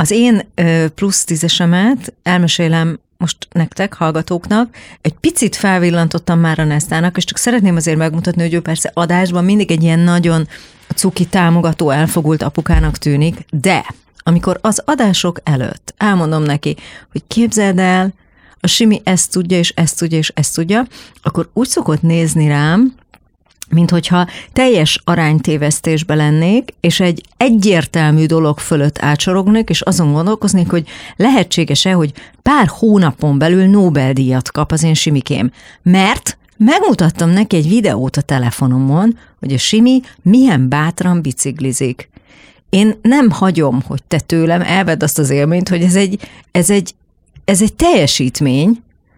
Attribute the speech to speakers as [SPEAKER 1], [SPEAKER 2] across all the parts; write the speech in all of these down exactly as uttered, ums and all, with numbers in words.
[SPEAKER 1] Az én ö, plusz tízesemet elmesélem most nektek, hallgatóknak, egy picit felvillantottam már a Nesztának, és csak szeretném azért megmutatni, hogy ő persze adásban mindig egy ilyen nagyon cuki támogató, elfogult apukának tűnik, de amikor az adások előtt elmondom neki, hogy képzeld el, a Simi ezt tudja, és ezt tudja, és ezt tudja, akkor úgy szokott nézni rám, mint hogyha teljes aránytévesztésbe lennék, és egy egyértelmű dolog fölött átsorognék, és azon gondolkoznék, hogy lehetséges-e, hogy pár hónapon belül Nobel-díjat kap az én Simikém. Mert megmutattam neki egy videót a telefonomon, hogy a Simi milyen bátran biciklizik. Én nem hagyom, hogy te tőlem elvedd azt az élményt, hogy ez egy, ez egy, ez egy teljesítmény.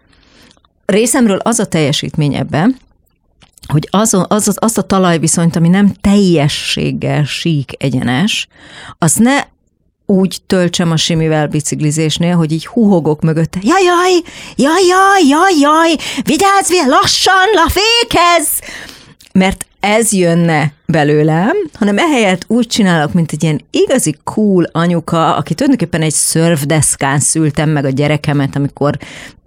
[SPEAKER 1] Részemről az a teljesítmény ebben, hogy az, az, az, azt a talajviszonyt, ami nem teljességgel sík egyenes, azt ne úgy töltsem a Simivel biciklizésnél, hogy így huhogok mögötte. Jaj, jaj, jaj, jaj, jaj, jaj, vigyázz, lassan, lafékezz! Mert ez jönne belőlem, hanem ehelyett úgy csinálok, mint egy ilyen igazi cool anyuka, aki tulajdonképpen egy szörfdeszkán szültem meg a gyerekemet, amikor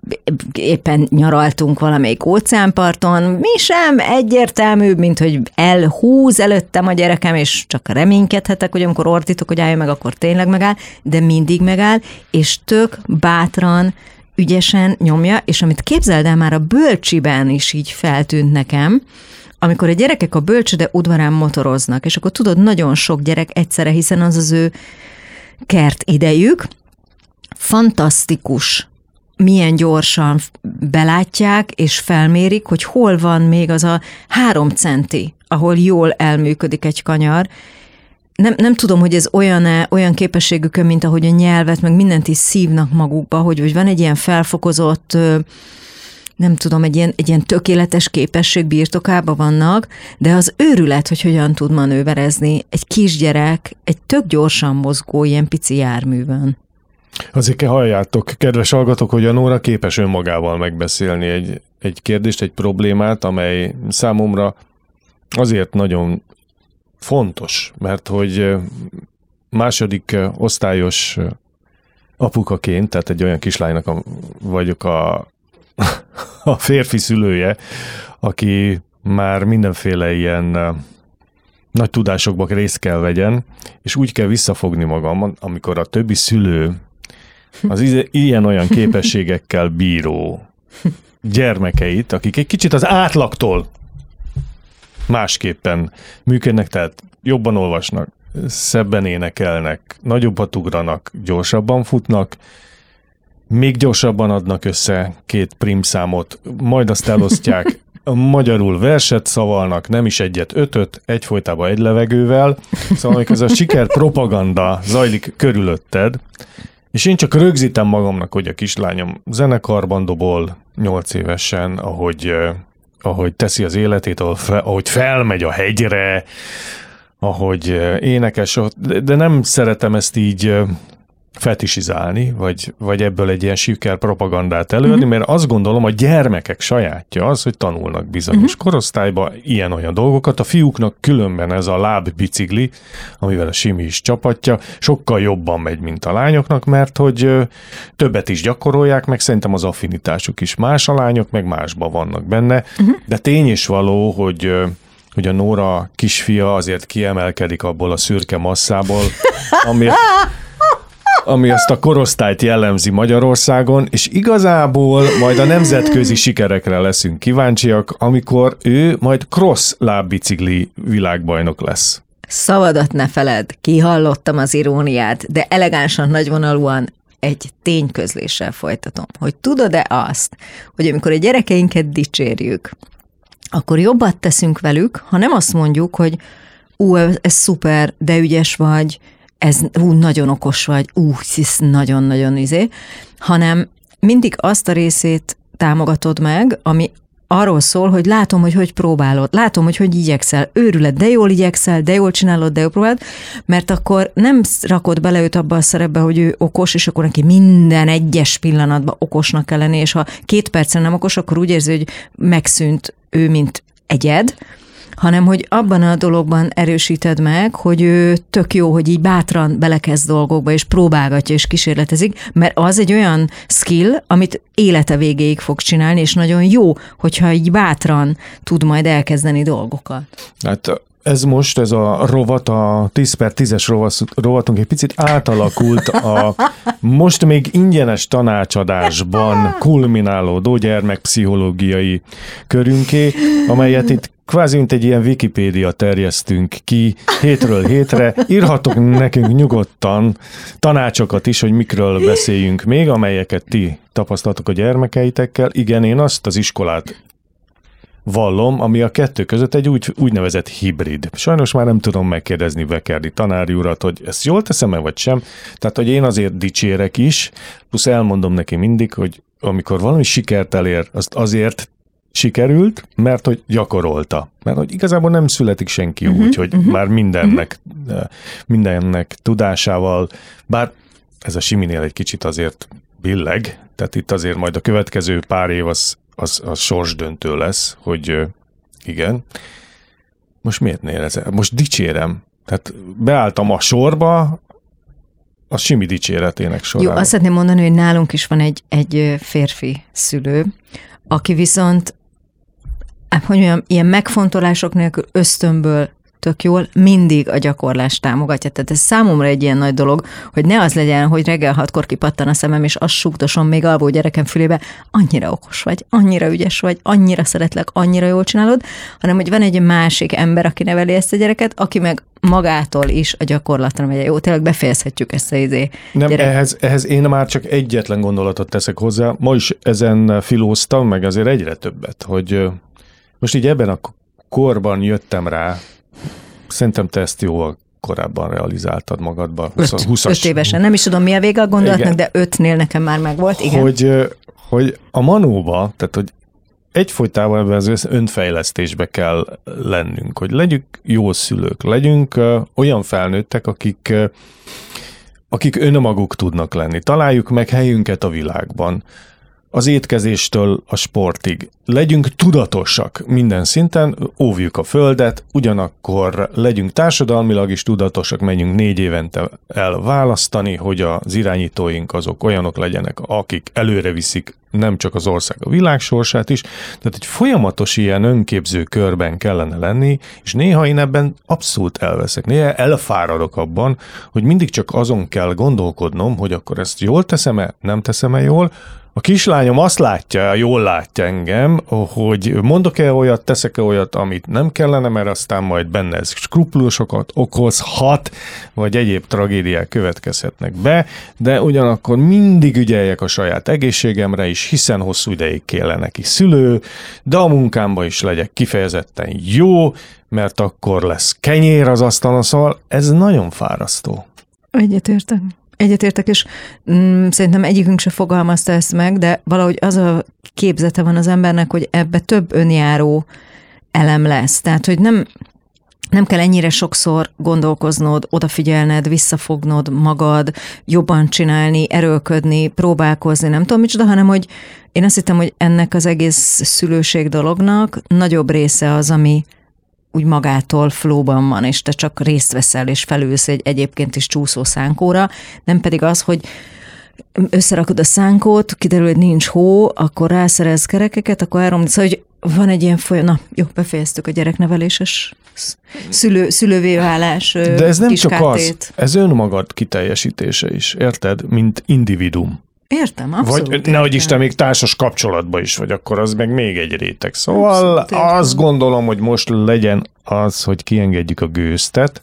[SPEAKER 1] éppen nyaraltunk valamelyik óceánparton, mi sem egyértelműbb, mint hogy elhúz előttem a gyerekem, és csak reménykedhetek, hogy amikor ordítok, hogy álljon meg, akkor tényleg megáll, de mindig megáll, és tök bátran, ügyesen nyomja, és amit képzeld el, már a bölcsiben is így feltűnt nekem, amikor a gyerekek a bölcsőde udvarán motoroznak, és akkor tudod, nagyon sok gyerek egyszerre, hiszen az az ő kert idejük, fantasztikus, milyen gyorsan belátják és felmérik, hogy hol van még az a három centi, ahol jól elműködik egy kanyar. Nem, nem tudom, hogy ez olyan, olyan képességükön, mint ahogy a nyelvet, meg mindent is szívnak magukba, hogy, hogy van egy ilyen felfokozott, nem tudom, egy ilyen, egy ilyen tökéletes képesség birtokában vannak, de az őrület, hogy hogyan tud manőverezni egy kisgyerek, egy tök gyorsan mozgó ilyen pici járművön.
[SPEAKER 2] Azért halljátok, kedves hallgatók, hogy a Nóra képes önmagával megbeszélni egy, egy kérdést, egy problémát, amely számomra azért nagyon fontos, mert hogy második osztályos apukaként, tehát egy olyan kislánynak a, vagyok a, a férfi szülője, aki már mindenféle ilyen nagy tudásokba részt kell vegyen, és úgy kell visszafogni magam, amikor a többi szülő az ilyen-olyan képességekkel bíró gyermekeit, akik egy kicsit az átlagtól másképpen működnek, tehát jobban olvasnak, szebben énekelnek, nagyobbat ugranak, gyorsabban futnak, még gyorsabban adnak össze két prímszámot, majd azt elosztják, magyarul verset szavalnak, nem is egyet, ötöt, egyfolytában egy levegővel, szóval amikor ez a siker propaganda zajlik körülötted, és én csak rögzítem magamnak, hogy a kislányom zenekarban dobol nyolc évesen, ahogy, ahogy teszi az életét, ahogy felmegy a hegyre, ahogy énekes, de nem szeretem ezt így fetisizálni, vagy, vagy ebből egy ilyen siker propagandát előadni, uh-huh. mert azt gondolom, a gyermekek sajátja az, hogy tanulnak bizonyos uh-huh. korosztályban ilyen-olyan dolgokat. A fiúknak különben ez a lábbicikli, amivel a Simi is csapatja, sokkal jobban megy, mint a lányoknak, mert hogy többet is gyakorolják, meg szerintem az affinitásuk is más, a lányok meg másban vannak benne, uh-huh. de tény is való, hogy hogy a Nóra kisfia azért kiemelkedik abból a szürke masszából, ami ami azt a korosztályt jellemzi Magyarországon, és igazából majd a nemzetközi sikerekre leszünk kíváncsiak, amikor ő majd cross lábbicikli világbajnok lesz.
[SPEAKER 1] Szavadat ne feled, kihallottam az iróniát, de elegánsan, nagyvonalúan egy tényközléssel folytatom, hogy tudod-e azt, hogy amikor a gyerekeinket dicsérjük, akkor jobbat teszünk velük, ha nem azt mondjuk, hogy ú, ez szuper, de ügyes vagy, ez ú, nagyon okos vagy, ú, ez nagyon-nagyon izé, hanem mindig azt a részét támogatod meg, ami arról szól, hogy látom, hogy hogy próbálod, látom, hogy hogy igyekszel, őrület, de jól igyekszel, de jól csinálod, de jól próbálod, mert akkor nem rakod bele őt abba a szerepbe, hogy ő okos, és akkor neki minden egyes pillanatban okosnak kell lenni, és ha két percen nem okos, akkor úgy érzi, hogy megszűnt ő, mint egyed, hanem hogy abban a dologban erősíted meg, hogy ő tök jó, hogy így bátran belekezd dolgokba, és próbálgatja, és kísérletezik, mert az egy olyan skill, amit élete végéig fog csinálni, és nagyon jó, hogyha így bátran tud majd elkezdeni dolgokat.
[SPEAKER 2] Hát ez most, ez a rovat, a tíz per tízes rovatunk egy picit átalakult a most még ingyenes tanácsadásban kulminálódó gyermekpszichológiai körünké, amelyet itt kvázi mint egy ilyen Wikipédia terjesztünk ki hétről hétre. Írhatok nekünk nyugodtan tanácsokat is, hogy mikről beszéljünk még, amelyeket ti tapasztaltok a gyermekeitekkel. Igen, én azt az iskolát vallom, ami a kettő között egy úgy, úgynevezett hibrid. Sajnos már nem tudom megkérdezni Vekerdi tanári urat, hogy ezt jól teszem-e, vagy sem. Tehát, hogy én azért dicsérek is, plusz elmondom neki mindig, hogy amikor valami sikert elér, azt azért sikerült, mert hogy gyakorolta. Mert hogy igazából nem születik senki uh-huh, úgy, hogy uh-huh, már mindennek, uh-huh. mindennek tudásával, bár ez a Siminél egy kicsit azért billeg, tehát itt azért majd a következő pár év az az, az sorsdöntő lesz, hogy igen. Most miért nézem? Most dicsérem. Tehát beálltam a sorba, a Simi dicséretének sorában.
[SPEAKER 1] Jó, azt szeretném mondani, hogy nálunk is van egy, egy férfi szülő, aki viszont, hogy mondjam, ilyen megfontolások nélkül ösztönből tök jól mindig a gyakorlást támogatja. Tehát ez számomra egy ilyen nagy dolog, hogy ne az legyen, hogy reggel hatkor kipattan a szemem, és azt súgdosom még alvó gyerekem fülébe, annyira okos vagy, annyira ügyes vagy, annyira szeretlek, annyira jól csinálod, hanem hogy van egy másik ember, aki neveli ezt a gyereket, aki meg magától is a gyakorlatra megy. Jó, tényleg befejezhetjük ezt a izé.
[SPEAKER 2] Nem, ehhez, ehhez én már csak egyetlen gondolatot teszek hozzá. Ma is ezen filóztam, meg azért egyre többet, hogy most így ebben a korban jöttem rá, szerintem te ezt jóval korábban realizáltad magadban.
[SPEAKER 1] húsz, húszas, öt évesen. Nem is tudom, mi a vége a gondolatnak, igen. De ötnél nekem már megvolt. Igen.
[SPEAKER 2] Hogy, hogy a manóba, tehát hogy egyfolytában ebben az önfejlesztésbe kell lennünk, hogy legyünk jó szülők, legyünk olyan felnőttek, akik, akik önmaguk tudnak lenni. Találjuk meg helyünket a világban. Az étkezéstől a sportig. Legyünk tudatosak minden szinten, óvjuk a földet, ugyanakkor legyünk társadalmilag is tudatosak, menjünk négy évente elválasztani, hogy az irányítóink azok olyanok legyenek, akik előre viszik nem csak az ország, a világ sorsát is. Tehát egy folyamatos ilyen önképző körben kellene lenni, és néha én ebben abszolút elveszek. Néha elfáradok abban, hogy mindig csak azon kell gondolkodnom, hogy akkor ezt jól teszem-e, nem teszem-e jól. A kislányom azt látja, jól látja engem, hogy mondok-e olyat, teszek-e olyat, amit nem kellene, mert aztán majd benne ez skrupulusokat okozhat, vagy egyéb tragédiák következhetnek be, de ugyanakkor mindig ügyeljek a saját egészségemre is, hiszen hosszú ideig kell neki szülő, de a munkámban is legyek kifejezetten jó, mert akkor lesz kenyér az asztalon, szóval ez nagyon fárasztó.
[SPEAKER 1] Egyetértek. Egyetértek, és mm, szerintem egyikünk se fogalmazta ezt meg, de valahogy az a képzete van az embernek, hogy ebbe több önjáró elem lesz. Tehát, hogy nem, nem kell ennyire sokszor gondolkoznod, odafigyelned, visszafognod magad, jobban csinálni, erőlködni, próbálkozni, nem tudom micsoda, hanem hogy én azt hittem, hogy ennek az egész szülőség dolognak nagyobb része az, ami úgy magától flóban van, és te csak részt veszel, és felülsz egy egyébként is csúszó szánkóra, nem pedig az, hogy összerakod a szánkót, kiderül, hogy nincs hó, akkor rászerez kerekeket, akkor elromlik. Szóval, hogy van egy ilyen folyam, na jó, befejeztük a gyerekneveléses szülő, szülővé válás.
[SPEAKER 2] De ez nem csak az, ez önmagad kiteljesítése is, érted? Mint individuum.
[SPEAKER 1] Értem, abszolút.
[SPEAKER 2] Vagy nehogy Isten, még társas kapcsolatban is vagy, akkor az meg még egy réteg. Szóval abszolút, azt gondolom, hogy most legyen az, hogy kiengedjük a gőztet.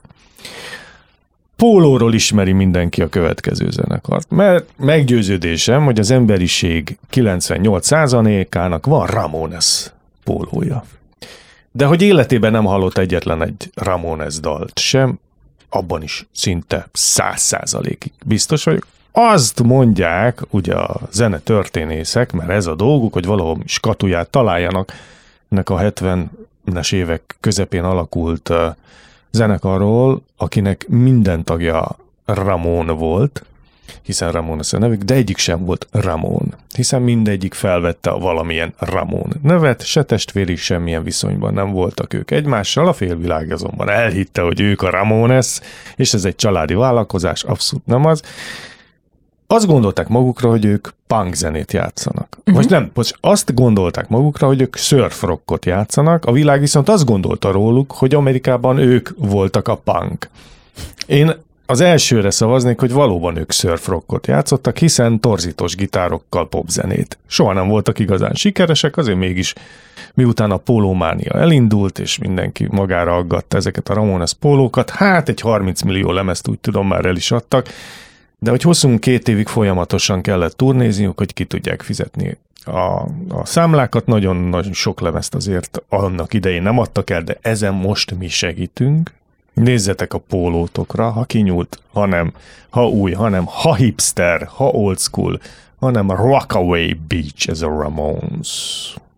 [SPEAKER 2] Pólóról ismeri mindenki a következő zenekart, mert meggyőződésem, hogy az emberiség kilencvennyolc százalékának van Ramones pólója. De hogy életében nem hallott egyetlen egy Ramones dalt sem, abban is szinte száz százalékig biztos vagyok. Azt mondják, ugye a zenetörténészek, mert ez a dolguk, hogy valahol skatuját találjanak ennek a hetvenes évek közepén alakult zenekarról, akinek minden tagja Ramón volt, hiszen Ramones a nevük, de egyik sem volt Ramón, hiszen mindegyik felvette a valamilyen Ramón nevet, se testvéri, semmilyen viszonyban nem voltak ők egymással, a félvilág azonban elhitte, hogy ők a Ramones, és ez egy családi vállalkozás, abszolút nem az. Azt gondolták magukra, hogy ők punk zenét játszanak. Uh-huh. Most nem, most azt gondolták magukra, hogy ők surf rockot játszanak, a világ viszont azt gondolta róluk, hogy Amerikában ők voltak a punk. Én az elsőre szavaznék, hogy valóban ők surf rockot játszottak, hiszen torzítos gitárokkal popzenét. Soha nem voltak igazán sikeresek, azért mégis miután a pólómánia elindult, és mindenki magára aggatta ezeket a Ramones pólókat, hát egy harminc millió lemezt úgy tudom már el is adtak, de hogy huszonkettő évig folyamatosan kellett turnézniuk, hogy ki tudják fizetni a, a számlákat, nagyon-nagyon sok lemezt azért annak idején nem adtak el, de ezen most mi segítünk. Nézzetek a pólótokra, ha kinyúlt, hanem ha új, hanem ha hipster, ha old school, hanem Rockaway Beach, ez a Ramones.